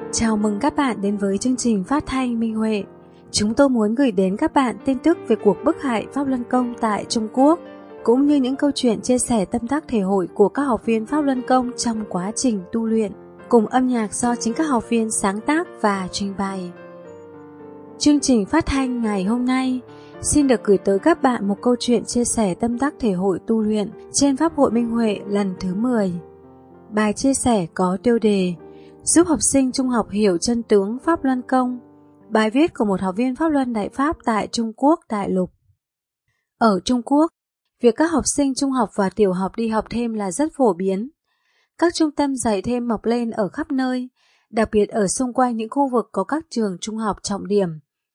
Chào mừng các bạn đến với chương trình phát thanh Minh Huệ. Chúng tôi muốn gửi đến các bạn tin tức về cuộc bức hại Pháp Luân Công tại Trung Quốc, cũng như những câu chuyện chia sẻ tâm đắc thể hội của các học viên Pháp Luân Công trong quá trình tu luyện, cùng âm nhạc do chính các học viên sáng tác và trình bày. Chương trình phát thanh ngày hôm nay xin được gửi tới các bạn một câu chuyện chia sẻ tâm đắc thể hội tu luyện trên Pháp hội Minh Huệ lần thứ 10. Bài chia sẻ có tiêu đề giúp học sinh trung học hiểu chân tướng Pháp Luân Công. Bài viết của một học viên Pháp Luân Đại Pháp tại Trung Quốc đại lục. Ở Trung Quốc, việc các học sinh trung học và tiểu học đi học thêm là rất phổ biến. Các trung tâm dạy thêm mọc lên ở khắp nơi, đặc biệt ở xung quanh những khu vực có các trường trung học trọng điểm.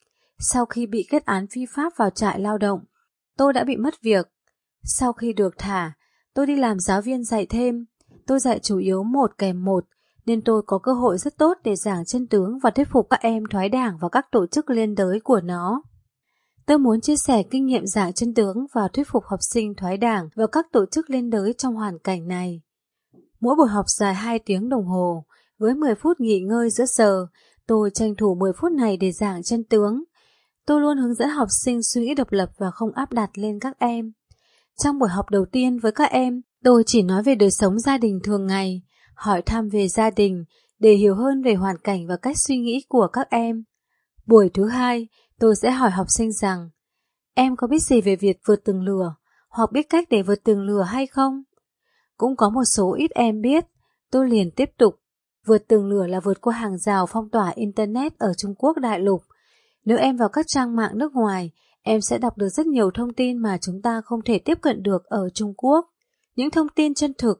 Sau khi bị kết án phi pháp vào trại lao động, tôi đã bị mất việc. Sau khi được thả, tôi đi làm giáo viên dạy thêm. Tôi dạy chủ yếu 1 kèm 1, nên tôi có cơ hội rất tốt để giảng chân tướng và thuyết phục các em thoái đảng và các tổ chức liên đới của nó. Tôi muốn chia sẻ kinh nghiệm giảng chân tướng và thuyết phục học sinh thoái đảng và các tổ chức liên đới trong hoàn cảnh này. Mỗi buổi học dài 2 tiếng đồng hồ, với 10 phút nghỉ ngơi giữa giờ, tôi tranh thủ 10 phút này để giảng chân tướng. Tôi luôn hướng dẫn học sinh suy nghĩ độc lập và không áp đặt lên các em. Trong buổi học đầu tiên với các em, tôi chỉ nói về đời sống gia đình thường ngày, hỏi thăm về gia đình để hiểu hơn về hoàn cảnh và cách suy nghĩ của các em. Buổi thứ 2, tôi sẽ hỏi học sinh rằng, em có biết gì về việc vượt tường lửa, hoặc biết cách để vượt tường lửa hay không? Cũng có một số ít em biết. Tôi liền tiếp tục, vượt tường lửa là vượt qua hàng rào phong tỏa Internet ở Trung Quốc đại lục. Nếu em vào các trang mạng nước ngoài, em sẽ đọc được rất nhiều thông tin mà chúng ta không thể tiếp cận được ở Trung Quốc. Những thông tin chân thực.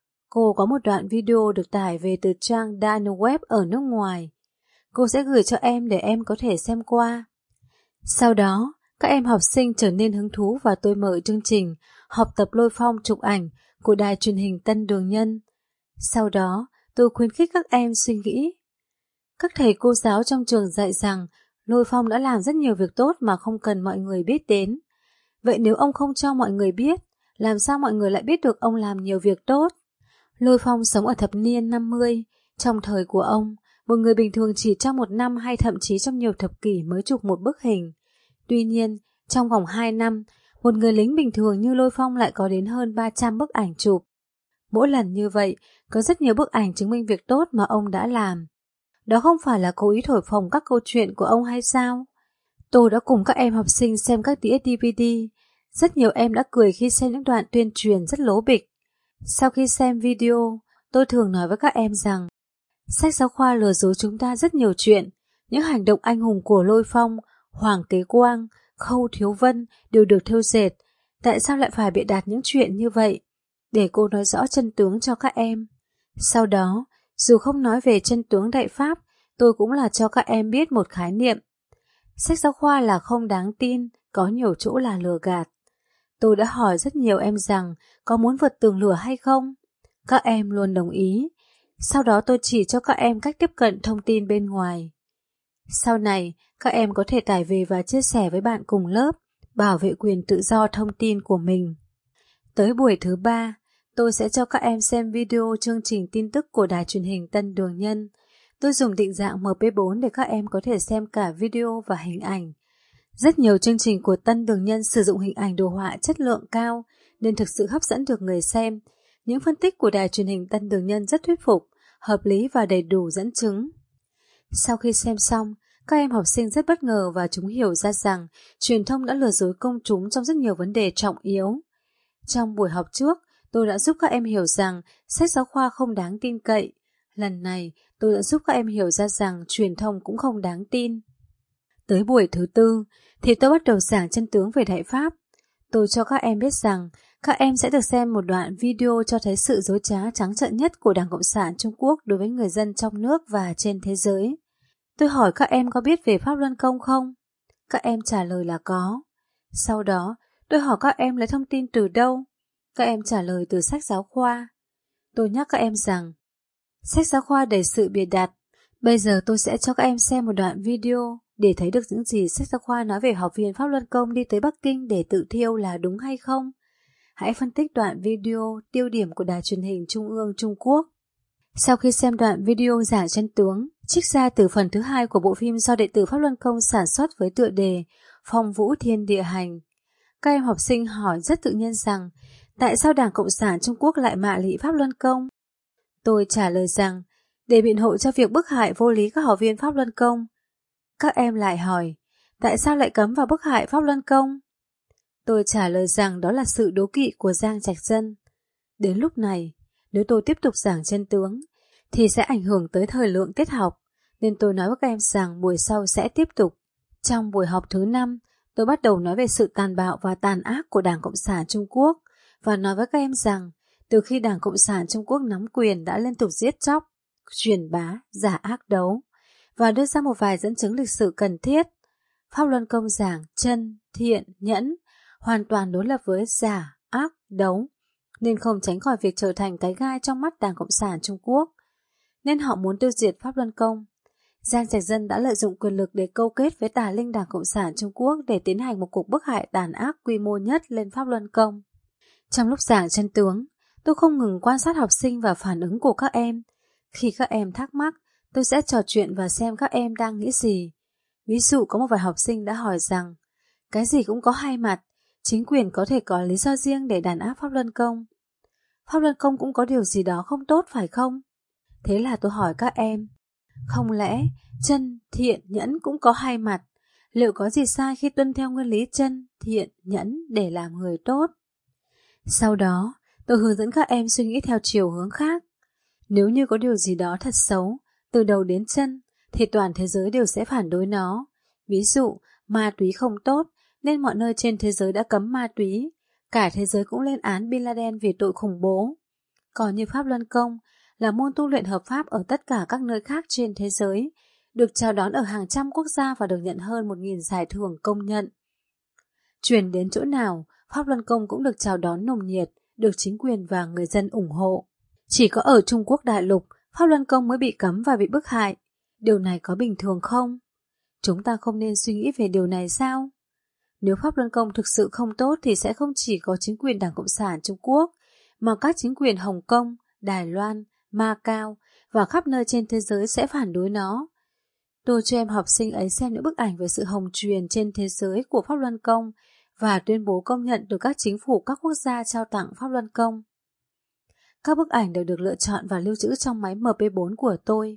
Cô có một đoạn video được tải về từ trang Dark Web ở nước ngoài. Cô sẽ gửi cho em để em có thể xem qua. Sau đó, các em học sinh trở nên hứng thú và tôi mở chương trình học tập lôi phong chụp ảnh của đài truyền hình Tân Đường Nhân. Sau đó, tôi khuyến khích các em suy nghĩ. Các thầy cô giáo trong trường dạy rằng Lôi Phong đã làm rất nhiều việc tốt mà không cần mọi người biết đến. Vậy nếu ông không cho mọi người biết, làm sao mọi người lại biết được ông làm nhiều việc tốt? Lôi Phong sống ở thập niên 50. Trong thời của ông, một người bình thường chỉ trong 1 năm hay thậm chí trong nhiều thập kỷ mới chụp một bức hình. Tuy nhiên, trong vòng 2 năm, một người lính bình thường như Lôi Phong lại có đến hơn 300 bức ảnh chụp. Mỗi lần như vậy, có rất nhiều bức ảnh chứng minh việc tốt mà ông đã làm. Đó không phải là cố ý thổi phồng các câu chuyện của ông hay sao? Tôi đã cùng các em học sinh xem các đĩa DVD. Rất nhiều em đã cười khi xem những đoạn tuyên truyền rất lố bịch. Sau khi xem video, tôi thường nói với các em rằng sách giáo khoa lừa dối chúng ta rất nhiều chuyện. Những hành động anh hùng của Lôi Phong, Hoàng Kế Quang, Khâu Thiếu Vân đều được thêu dệt. Tại sao lại phải bịa đặt những chuyện như vậy? Để cô nói rõ chân tướng cho các em. Sau đó, dù không nói về chân tướng Đại Pháp, tôi cũng là cho các em biết một khái niệm. Sách giáo khoa là không đáng tin, có nhiều chỗ là lừa gạt. Tôi đã hỏi rất nhiều em rằng có muốn vượt tường lửa hay không? Các em luôn đồng ý. Sau đó tôi chỉ cho các em cách tiếp cận thông tin bên ngoài. Sau này, các em có thể tải về và chia sẻ với bạn cùng lớp, bảo vệ quyền tự do thông tin của mình. Tới buổi thứ 3, tôi sẽ cho các em xem video chương trình tin tức của đài truyền hình Tân Đường Nhân. Tôi dùng định dạng MP4 để các em có thể xem cả video và hình ảnh. Rất nhiều chương trình của Tân Đường Nhân sử dụng hình ảnh đồ họa chất lượng cao nên thực sự hấp dẫn được người xem. Những phân tích của đài truyền hình Tân Đường Nhân rất thuyết phục, hợp lý và đầy đủ dẫn chứng. Sau khi xem xong, các em học sinh rất bất ngờ và chúng hiểu ra rằng truyền thông đã lừa dối công chúng trong rất nhiều vấn đề trọng yếu. Trong buổi học trước, tôi đã giúp các em hiểu rằng sách giáo khoa không đáng tin cậy. Lần này, tôi đã giúp các em hiểu ra rằng truyền thông cũng không đáng tin. Tới buổi thứ 4, thì tôi bắt đầu giảng chân tướng về Đại Pháp. Tôi cho các em biết rằng các em sẽ được xem một đoạn video cho thấy sự dối trá trắng trợn nhất của Đảng Cộng sản Trung Quốc đối với người dân trong nước và trên thế giới. Tôi hỏi các em có biết về Pháp Luân Công không? Các em trả lời là có. Sau đó, tôi hỏi các em lấy thông tin từ đâu? Các em trả lời từ sách giáo khoa. Tôi nhắc các em rằng sách giáo khoa đầy sự bịa đặt. Bây giờ tôi sẽ cho các em xem một đoạn video để thấy được những gì sách giáo khoa nói về học viên Pháp Luân Công đi tới Bắc Kinh để tự thiêu là đúng hay không. Hãy phân tích đoạn video tiêu điểm của đài truyền hình Trung ương Trung Quốc. Sau khi xem đoạn video giảng chân tướng, Trích ra từ phần thứ 2 của bộ phim do đệ tử Pháp Luân Công sản xuất với tựa đề Phong Vũ Thiên Địa Hành. Các em học sinh hỏi rất tự nhiên rằng tại sao Đảng Cộng sản Trung Quốc lại mạ lị Pháp Luân Công? Tôi trả lời rằng để biện hộ cho việc bức hại vô lý các học viên Pháp Luân Công. Các em lại hỏi tại sao lại cấm và bức hại Pháp Luân Công? Tôi trả lời rằng đó là sự đố kỵ của Giang Trạch Dân. Đến lúc này, nếu tôi tiếp tục giảng chân tướng thì sẽ ảnh hưởng tới thời lượng tiết học, nên tôi nói với các em rằng buổi sau sẽ tiếp tục. Trong buổi học thứ 5, tôi bắt đầu nói về sự tàn bạo và tàn ác của Đảng Cộng sản Trung Quốc và nói với các em rằng từ khi Đảng Cộng sản Trung Quốc nắm quyền đã liên tục giết chóc, truyền bá, giả ác đấu và đưa ra một vài dẫn chứng lịch sử cần thiết. Pháp Luân Công giảng chân, thiện, nhẫn hoàn toàn đối lập với giả, ác, đấu, nên không tránh khỏi việc trở thành cái gai trong mắt Đảng Cộng sản Trung Quốc. Nên họ muốn tiêu diệt Pháp Luân Công. Giang Trạch Dân đã lợi dụng quyền lực để câu kết với tà linh Đảng Cộng sản Trung Quốc để tiến hành một cuộc bức hại tàn ác quy mô nhất lên Pháp Luân Công. Trong lúc giảng chân tướng, tôi không ngừng quan sát học sinh và phản ứng của các em. Khi các em thắc mắc, tôi sẽ trò chuyện và xem các em đang nghĩ gì. Ví dụ có một vài học sinh đã hỏi rằng cái gì cũng có hai mặt, chính quyền có thể có lý do riêng để đàn áp Pháp Luân Công. Pháp Luân Công cũng có điều gì đó không tốt phải không? Thế là tôi hỏi các em, không lẽ chân, thiện, nhẫn cũng có hai mặt? Liệu có gì sai khi tuân theo nguyên lý chân, thiện, nhẫn để làm người tốt? Sau đó, tôi hướng dẫn các em suy nghĩ theo chiều hướng khác. Nếu như có điều gì đó thật xấu, từ đầu đến chân, thì toàn thế giới đều sẽ phản đối nó. Ví dụ, ma túy không tốt, nên mọi nơi trên thế giới đã cấm ma túy. Cả thế giới cũng lên án Bin Laden vì tội khủng bố. Còn như Pháp Luân Công là môn tu luyện hợp pháp ở tất cả các nơi khác trên thế giới, được chào đón ở hàng trăm quốc gia và được nhận hơn 1.000 giải thưởng công nhận. Truyền đến chỗ nào, Pháp Luân Công cũng được chào đón nồng nhiệt, được chính quyền và người dân ủng hộ. Chỉ có ở Trung Quốc đại lục, Pháp Luân Công mới bị cấm và bị bức hại. Điều này có bình thường không? Chúng ta không nên suy nghĩ về điều này sao? Nếu Pháp Luân Công thực sự không tốt thì sẽ không chỉ có chính quyền Đảng Cộng sản Trung Quốc, mà các chính quyền Hồng Kông, Đài Loan, Macau và khắp nơi trên thế giới sẽ phản đối nó. Tôi cho em học sinh ấy xem những bức ảnh về sự hồng truyền trên thế giới của Pháp Luân Công và tuyên bố công nhận được các chính phủ các quốc gia trao tặng Pháp Luân Công. Các bức ảnh đều được lựa chọn và lưu trữ trong máy MP4 của tôi.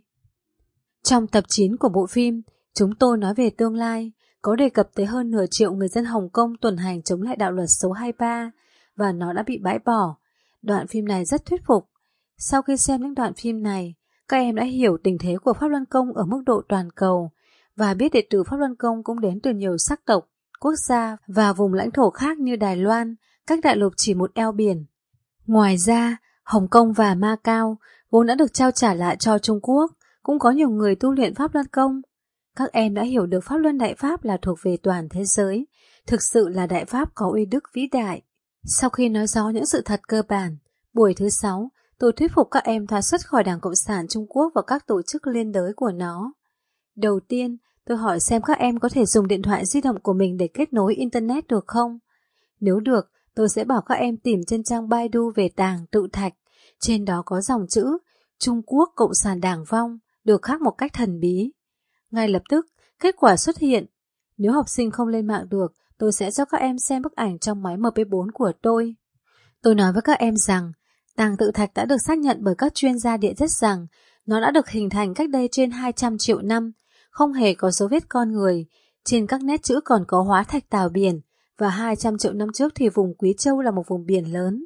Trong tập 9 của bộ phim, chúng tôi nói về tương lai, có đề cập tới hơn nửa triệu người dân Hồng Kông tuần hành chống lại đạo luật số 23 và nó đã bị bãi bỏ. Đoạn phim này rất thuyết phục. Sau khi xem những đoạn phim này, các em đã hiểu tình thế của Pháp Luân Công ở mức độ toàn cầu và biết đệ tử Pháp Luân Công cũng đến từ nhiều sắc tộc, quốc gia và vùng lãnh thổ khác như Đài Loan, cách đại lục chỉ một eo biển. Ngoài ra, Hồng Kông và Macau vốn đã được trao trả lại cho Trung Quốc, cũng có nhiều người tu luyện Pháp Luân Công. Các em đã hiểu được Pháp Luân Đại Pháp là thuộc về toàn thế giới, thực sự là Đại Pháp có uy đức vĩ đại. Sau khi nói rõ những sự thật cơ bản, buổi thứ 6, tôi thuyết phục các em thoát xuất khỏi Đảng Cộng sản Trung Quốc và các tổ chức liên đới của nó. Đầu tiên, tôi hỏi xem các em có thể dùng điện thoại di động của mình để kết nối Internet được không? Nếu được, tôi sẽ bảo các em tìm trên trang Baidu về tàng tự thạch. Trên đó có dòng chữ Trung Quốc Cộng sản Đảng vong, được khắc một cách thần bí. Ngay lập tức, kết quả xuất hiện. Nếu học sinh không lên mạng được, tôi sẽ cho các em xem bức ảnh trong máy MP4 của tôi. Tôi nói với các em rằng, tàng tự thạch đã được xác nhận bởi các chuyên gia địa chất rằng nó đã được hình thành cách đây trên 200 triệu năm, không hề có dấu vết con người. Trên các nét chữ còn có hóa thạch tảo biển, và 200 triệu năm trước thì vùng Quý Châu là một vùng biển lớn.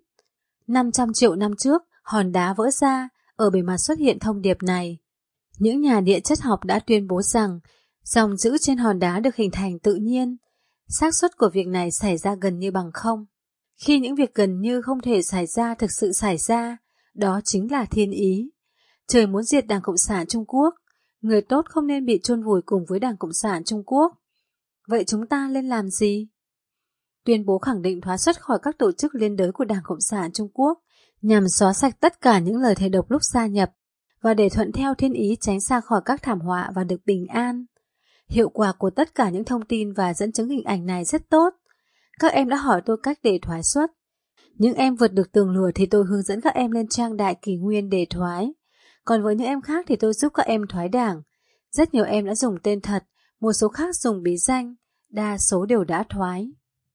500 triệu năm trước, hòn đá vỡ ra, ở bề mặt xuất hiện thông điệp này. Những nhà địa chất học đã tuyên bố rằng dòng chữ trên hòn đá được hình thành tự nhiên. Xác suất của việc này xảy ra gần như bằng không. Khi những việc gần như không thể xảy ra thực sự xảy ra, đó chính là thiên ý. Trời muốn diệt Đảng Cộng sản Trung Quốc, người tốt không nên bị chôn vùi cùng với Đảng Cộng sản Trung Quốc. Vậy chúng ta nên làm gì? Tuyên bố khẳng định thoát xuất khỏi các tổ chức liên đới của Đảng Cộng sản Trung Quốc nhằm xóa sạch tất cả những lời thề độc lúc gia nhập và để thuận theo thiên ý tránh xa khỏi các thảm họa và được bình an. Hiệu quả của tất cả những thông tin và dẫn chứng hình ảnh này rất tốt. Các em đã hỏi tôi cách để thoái xuất. Những em vượt được tường lửa thì tôi hướng dẫn các em lên trang Đại Kỷ Nguyên để thoái. Còn với những em khác thì tôi giúp các em thoái đảng. Rất nhiều em đã dùng tên thật, một số khác dùng bí danh, đa số đều đã thoái.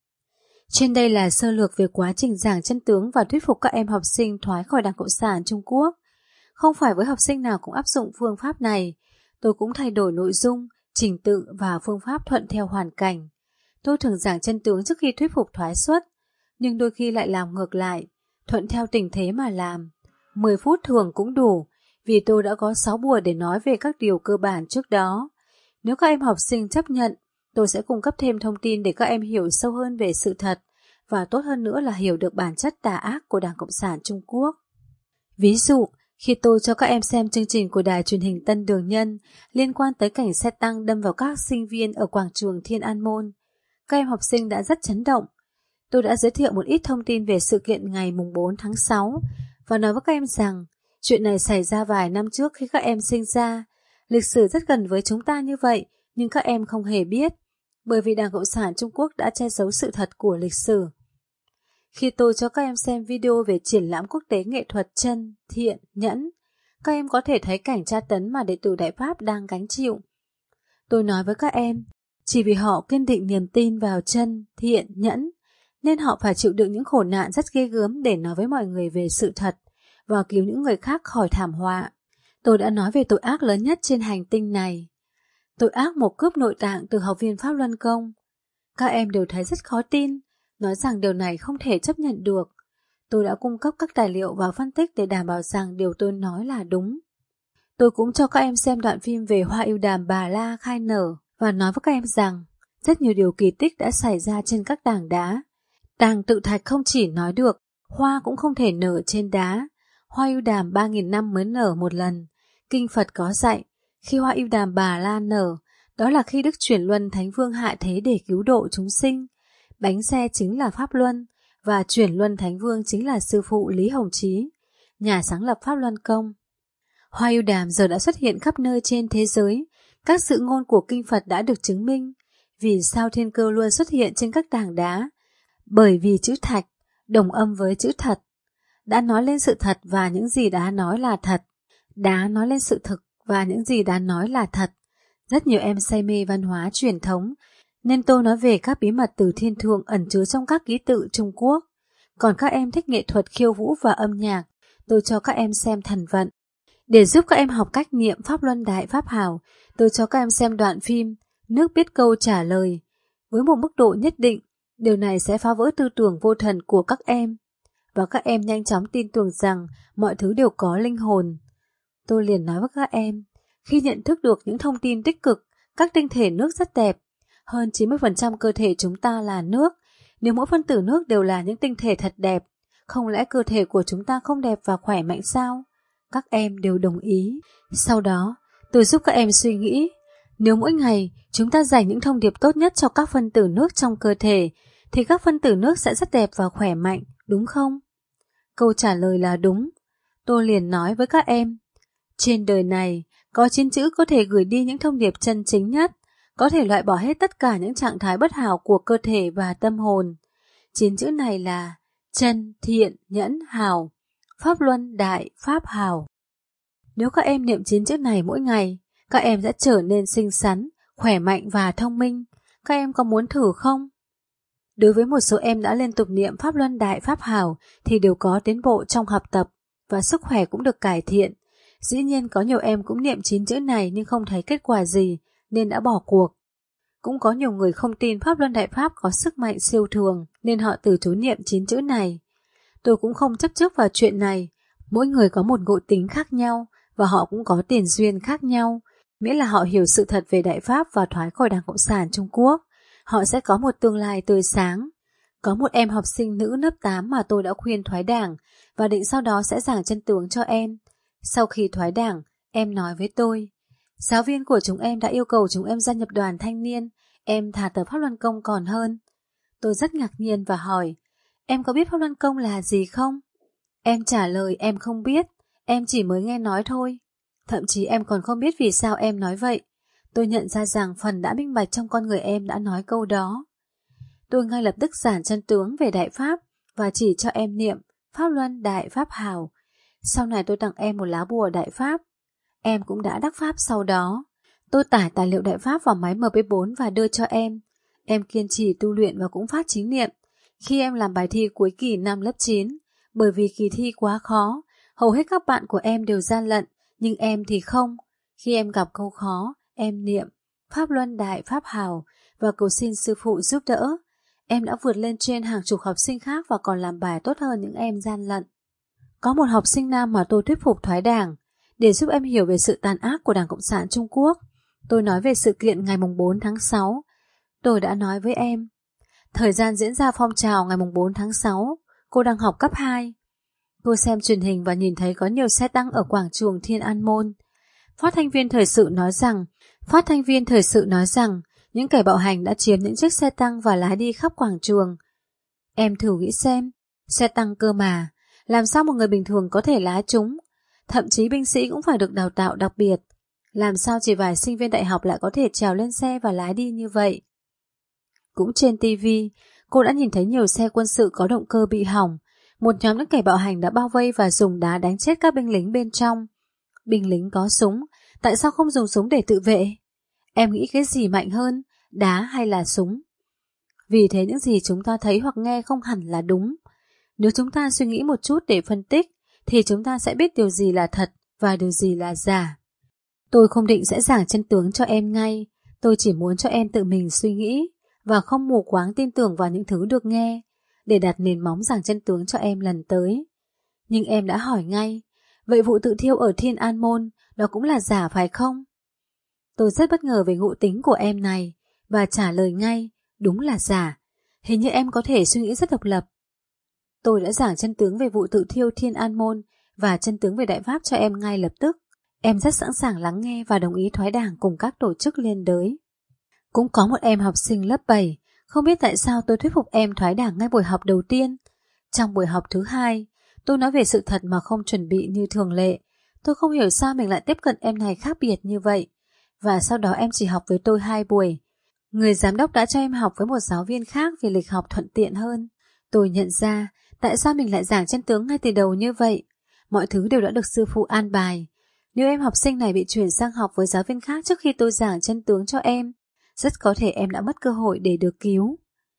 Trên đây là sơ lược về quá trình giảng chân tướng và thuyết phục các em học sinh thoái khỏi Đảng Cộng sản Trung Quốc. Không phải với học sinh nào cũng áp dụng phương pháp này, tôi cũng thay đổi nội dung, trình tự và phương pháp thuận theo hoàn cảnh. Tôi thường giảng chân tướng trước khi thuyết phục thoái xuất, nhưng đôi khi lại làm ngược lại, thuận theo tình thế mà làm. 10 phút thường cũng đủ, vì tôi đã có 6 buổi để nói về các điều cơ bản trước đó. Nếu các em học sinh chấp nhận, tôi sẽ cung cấp thêm thông tin để các em hiểu sâu hơn về sự thật, và tốt hơn nữa là hiểu được bản chất tà ác của Đảng Cộng sản Trung Quốc. Ví dụ, khi tôi cho các em xem chương trình của đài truyền hình Tân Đường Nhân liên quan tới cảnh xe tăng đâm vào các sinh viên ở quảng trường Thiên An Môn, các em học sinh đã rất chấn động. Tôi đã giới thiệu một ít thông tin về sự kiện ngày 4 tháng 6 và nói với các em rằng chuyện này xảy ra vài năm trước khi các em sinh ra. Lịch sử rất gần với chúng ta như vậy, nhưng các em không hề biết, bởi vì Đảng Cộng sản Trung Quốc đã che giấu sự thật của lịch sử. Khi tôi cho các em xem video về triển lãm quốc tế nghệ thuật chân, thiện, nhẫn, các em có thể thấy cảnh tra tấn mà đệ tử Đại Pháp đang gánh chịu. Tôi nói với các em, chỉ vì họ kiên định niềm tin vào chân, thiện, nhẫn, nên họ phải chịu đựng những khổ nạn rất ghê gớm để nói với mọi người về sự thật và cứu những người khác khỏi thảm họa. Tôi đã nói về tội ác lớn nhất trên hành tinh này. Tội ác mổ cướp nội tạng từ học viên Pháp Luân Công. Các em đều thấy rất khó tin, nói rằng điều này không thể chấp nhận được. Tôi đã cung cấp các tài liệu và phân tích để đảm bảo rằng điều tôi nói là đúng. Tôi cũng cho các em xem đoạn phim về hoa ưu đàm Bà La khai nở và nói với các em rằng rất nhiều điều kỳ tích đã xảy ra trên các tảng đá. Tàng tự thạch không chỉ nói được, hoa cũng không thể nở trên đá. Hoa ưu đàm 3.000 năm mới nở một lần. Kinh Phật có dạy, khi hoa ưu đàm Bà La nở, đó là khi Đức Chuyển Luân Thánh Vương hạ thế để cứu độ chúng sinh. Bánh xe chính là Pháp Luân, và Chuyển Luân Thánh Vương chính là sư phụ Lý Hồng Chí, nhà sáng lập Pháp Luân Công. Hoa ưu đàm giờ đã xuất hiện khắp nơi trên thế giới. Các dự ngôn của Kinh Phật đã được chứng minh. Vì sao thiên cơ luôn xuất hiện trên các tảng đá? Bởi vì chữ thạch đồng âm với chữ thật. Đã nói lên sự thật và những gì đã nói là thật. Đá nói lên sự thực và những gì đã nói là thật. Rất nhiều em say mê văn hóa truyền thống, nên tôi nói về các bí mật từ thiên thượng ẩn chứa trong các ký tự Trung Quốc. Còn các em thích nghệ thuật khiêu vũ và âm nhạc, tôi cho các em xem thần vận. Để giúp các em học cách niệm Pháp Luân Đại Pháp Hảo, tôi cho các em xem đoạn phim Nước biết câu trả lời. Với một mức độ nhất định, điều này sẽ phá vỡ tư tưởng vô thần của các em, và các em nhanh chóng tin tưởng rằng mọi thứ đều có linh hồn. Tôi liền nói với các em, khi nhận thức được những thông tin tích cực, các tinh thể nước rất đẹp. Hơn 90% cơ thể chúng ta là nước. Nếu mỗi phân tử nước đều là những tinh thể thật đẹp, không lẽ cơ thể của chúng ta không đẹp và khỏe mạnh sao? Các em đều đồng ý. Sau đó, tôi giúp các em suy nghĩ, nếu mỗi ngày chúng ta dành những thông điệp tốt nhất cho các phân tử nước trong cơ thể, thì các phân tử nước sẽ rất đẹp và khỏe mạnh, đúng không? Câu trả lời là đúng. Tôi liền nói với các em, trên đời này, có 9 chữ có thể gửi đi những thông điệp chân chính nhất, có thể loại bỏ hết tất cả những trạng thái bất hảo của cơ thể và tâm hồn. 9 chữ này là chân, thiện, nhẫn, hảo, Pháp Luân, Đại, Pháp, Hảo. Nếu các em niệm 9 chữ này mỗi ngày, các em sẽ trở nên xinh xắn, khỏe mạnh và thông minh. Các em có muốn thử không? Đối với một số em đã liên tục niệm Pháp Luân, Đại, Pháp, Hảo thì đều có tiến bộ trong học tập và sức khỏe cũng được cải thiện. Dĩ nhiên có nhiều em cũng niệm 9 chữ này nhưng không thấy kết quả gì nên đã bỏ cuộc. Cũng có nhiều người không tin Pháp Luân Đại Pháp có sức mạnh siêu thường nên họ từ chối niệm 9 chữ này. Tôi cũng không chấp trước vào chuyện này. Mỗi người có một ngộ tính khác nhau và họ cũng có tiền duyên khác nhau. Miễn là họ hiểu sự thật về Đại Pháp và thoái khỏi Đảng Cộng sản Trung Quốc, họ sẽ có một tương lai tươi sáng. Có một em học sinh nữ lớp 8 mà tôi đã khuyên thoái đảng và định sau đó sẽ giảng chân tướng cho em. Sau khi thoái đảng, em nói với tôi, giáo viên của chúng em đã yêu cầu chúng em gia nhập đoàn thanh niên, em thà tập Pháp Luân Công còn hơn. Tôi rất ngạc nhiên và hỏi, em có biết Pháp Luân Công là gì không? Em trả lời em không biết, em chỉ mới nghe nói thôi. Thậm chí em còn không biết vì sao em nói vậy. Tôi nhận ra rằng phần đã minh bạch trong con người em đã nói câu đó. Tôi ngay lập tức giảng chân tướng về Đại Pháp và chỉ cho em niệm Pháp Luân Đại Pháp Hảo. Sau này tôi tặng em một lá bùa Đại Pháp. Em cũng đã đắc Pháp sau đó. Tôi tải tài liệu Đại Pháp vào máy MP4 và đưa cho em. Em kiên trì tu luyện và cũng phát chính niệm. Khi em làm bài thi cuối kỳ năm lớp 9, bởi vì kỳ thi quá khó, hầu hết các bạn của em đều gian lận, nhưng em thì không. Khi em gặp câu khó, em niệm Pháp Luân Đại Pháp Hào và cầu xin sư phụ giúp đỡ. Em đã vượt lên trên hàng chục học sinh khác và còn làm bài tốt hơn những em gian lận. Có một học sinh nam mà tôi thuyết phục thoái đảng. Để giúp em hiểu về sự tàn ác của Đảng Cộng sản Trung Quốc, tôi nói về sự kiện ngày 4 tháng 6. Tôi đã nói với em. Thời gian diễn ra phong trào ngày 4 tháng 6, cô đang học cấp 2. Tôi xem truyền hình và nhìn thấy có nhiều xe tăng ở quảng trường Thiên An Môn. Phát thanh viên thời sự nói rằng những kẻ bạo hành đã chiếm những chiếc xe tăng và lái đi khắp quảng trường. Em thử nghĩ xem, xe tăng cơ mà, làm sao một người bình thường có thể lái chúng? Thậm chí binh sĩ cũng phải được đào tạo đặc biệt. Làm sao chỉ vài sinh viên đại học lại có thể trèo lên xe và lái đi như vậy? Cũng trên TV, cô đã nhìn thấy nhiều xe quân sự có động cơ bị hỏng. Một nhóm những kẻ bạo hành đã bao vây và dùng đá đánh chết các binh lính bên trong. Binh lính có súng, tại sao không dùng súng để tự vệ? Em nghĩ cái gì mạnh hơn, đá hay là súng? Vì thế những gì chúng ta thấy hoặc nghe không hẳn là đúng. Nếu chúng ta suy nghĩ một chút để phân tích, thì chúng ta sẽ biết điều gì là thật và điều gì là giả. Tôi không định sẽ giảng chân tướng cho em ngay, tôi chỉ muốn cho em tự mình suy nghĩ và không mù quáng tin tưởng vào những thứ được nghe, để đặt nền móng giảng chân tướng cho em lần tới. Nhưng em đã hỏi ngay, vậy vụ tự thiêu ở Thiên An Môn đó cũng là giả phải không? Tôi rất bất ngờ về ngộ tính của em này và trả lời ngay, đúng là giả. Hình như em có thể suy nghĩ rất độc lập. Tôi đã giảng chân tướng về vụ tự thiêu Thiên An Môn và chân tướng về Đại Pháp cho em ngay lập tức. Em rất sẵn sàng lắng nghe và đồng ý thoái đảng cùng các tổ chức liên đới. Cũng có một em học sinh lớp 7, không biết tại sao tôi thuyết phục em thoái đảng ngay buổi học đầu tiên. Trong buổi học thứ 2, tôi nói về sự thật mà không chuẩn bị như thường lệ. Tôi không hiểu sao mình lại tiếp cận em này khác biệt như vậy. Và sau đó em chỉ học với tôi 2 buổi. Người giám đốc đã cho em học với một giáo viên khác vì lịch học thuận tiện hơn. Tôi nhận ra tại sao mình lại giảng chân tướng ngay từ đầu như vậy. Mọi thứ đều đã được sư phụ an bài. Nếu em học sinh này bị chuyển sang học với giáo viên khác trước khi tôi giảng chân tướng cho em, rất có thể em đã mất cơ hội để được cứu.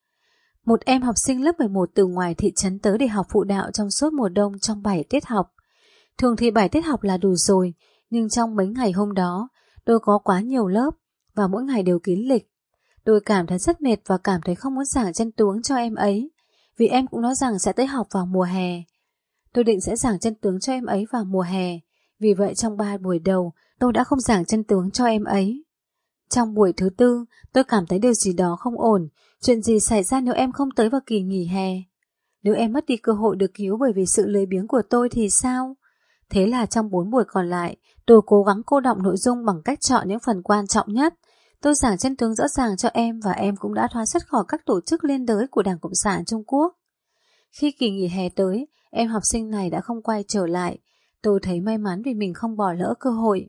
Một em học sinh lớp 11 từ ngoài thị trấn tới để học phụ đạo trong suốt mùa đông trong 7 tiết học. Thường thì 7 tiết học là đủ rồi, nhưng trong mấy ngày hôm đó, tôi có quá nhiều lớp và mỗi ngày đều kín lịch. Tôi cảm thấy rất mệt và cảm thấy không muốn giảng chân tướng cho em ấy, vì em cũng nói rằng sẽ tới học vào mùa hè. Tôi định sẽ giảng chân tướng cho em ấy vào mùa hè, vì vậy trong 3 buổi đầu tôi đã không giảng chân tướng cho em ấy. Trong buổi thứ 4, tôi cảm thấy điều gì đó không ổn. Chuyện gì xảy ra nếu em không tới vào kỳ nghỉ hè? Nếu em mất đi cơ hội được cứu bởi vì sự lười biếng của tôi thì sao? Thế là trong 4 buổi còn lại, tôi cố gắng cô đọng nội dung bằng cách chọn những phần quan trọng nhất. Tôi giảng chân tướng rõ ràng cho em và em cũng đã thoát xuất khỏi các tổ chức liên đới của Đảng Cộng sản Trung Quốc. Khi kỳ nghỉ hè tới, em học sinh này đã không quay trở lại. Tôi thấy may mắn vì mình không bỏ lỡ cơ hội.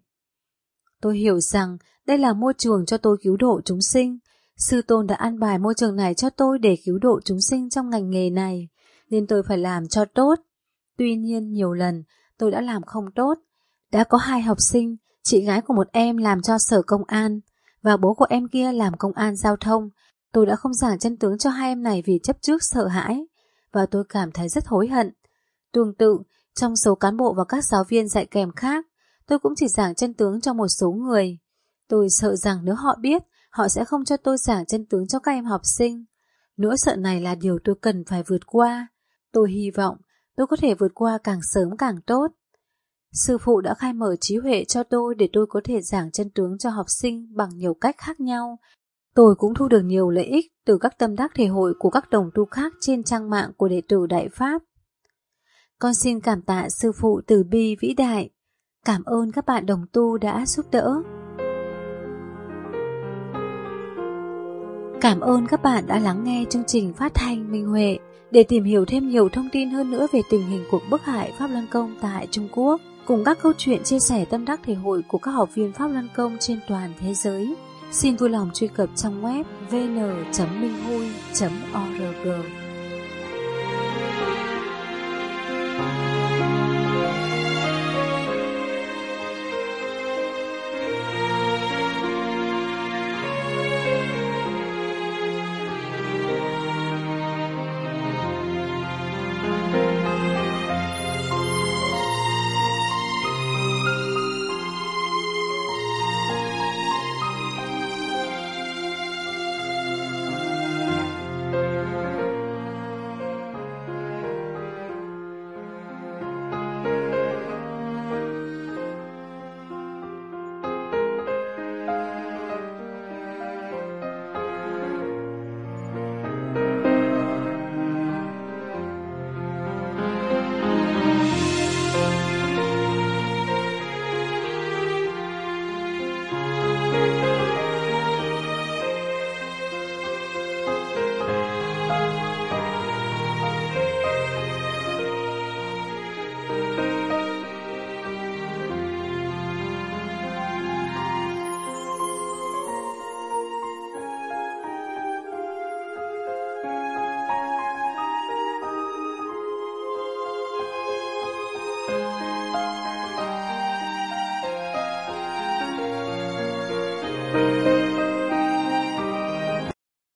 Tôi hiểu rằng đây là môi trường cho tôi cứu độ chúng sinh. Sư Tôn đã an bài môi trường này cho tôi để cứu độ chúng sinh trong ngành nghề này, nên tôi phải làm cho tốt. Tuy nhiên nhiều lần tôi đã làm không tốt. Đã có 2 học sinh, chị gái của một em làm cho sở công an và bố của em kia làm công an giao thông. Tôi đã không giảng chân tướng cho 2 em này vì chấp trước sợ hãi, và tôi cảm thấy rất hối hận. Tương tự, trong số cán bộ và các giáo viên dạy kèm khác, tôi cũng chỉ giảng chân tướng cho một số người. Tôi sợ rằng nếu họ biết, họ sẽ không cho tôi giảng chân tướng cho các em học sinh. Nỗi sợ này là điều tôi cần phải vượt qua. Tôi hy vọng tôi có thể vượt qua càng sớm càng tốt. Sư phụ đã khai mở trí huệ cho tôi để tôi có thể giảng chân tướng cho học sinh bằng nhiều cách khác nhau. Tôi cũng thu được nhiều lợi ích từ các tâm đắc thể hội của các đồng tu khác trên trang mạng của đệ tử Đại Pháp. Con xin cảm tạ sư phụ từ bi vĩ đại. Cảm ơn các bạn đồng tu đã giúp đỡ. Cảm ơn các bạn đã lắng nghe chương trình phát thanh Minh Huệ. Để tìm hiểu thêm nhiều thông tin hơn nữa về tình hình cuộc bức hại Pháp Luân Công tại Trung Quốc, cùng các câu chuyện chia sẻ tâm đắc thể hội của các học viên Pháp Luân Công trên toàn thế giới, xin vui lòng truy cập trong web vn.minhui.org.